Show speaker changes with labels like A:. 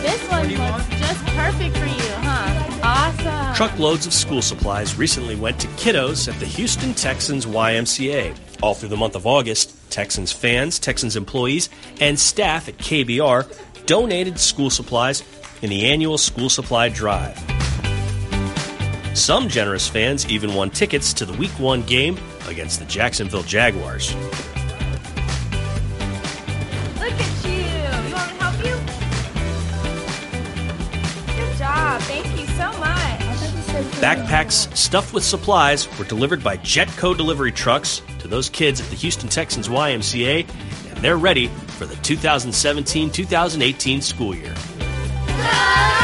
A: This one looks just perfect for you, huh? Awesome.
B: Truckloads of school supplies recently went to kiddos at the Houston Texans YMCA. All through the month of August, Texans fans, Texans employees, and staff at KBR donated school supplies in the annual school supply drive. Some generous fans even won tickets to the Week 1 game against the Jacksonville Jaguars.
A: Look at you. You want me to help you? Good job. Thank you so much.
B: Backpacks stuffed with supplies were delivered by Jetco delivery trucks to those kids at the Houston Texans YMCA, and they're ready for the 2017-2018 school year.
A: Go!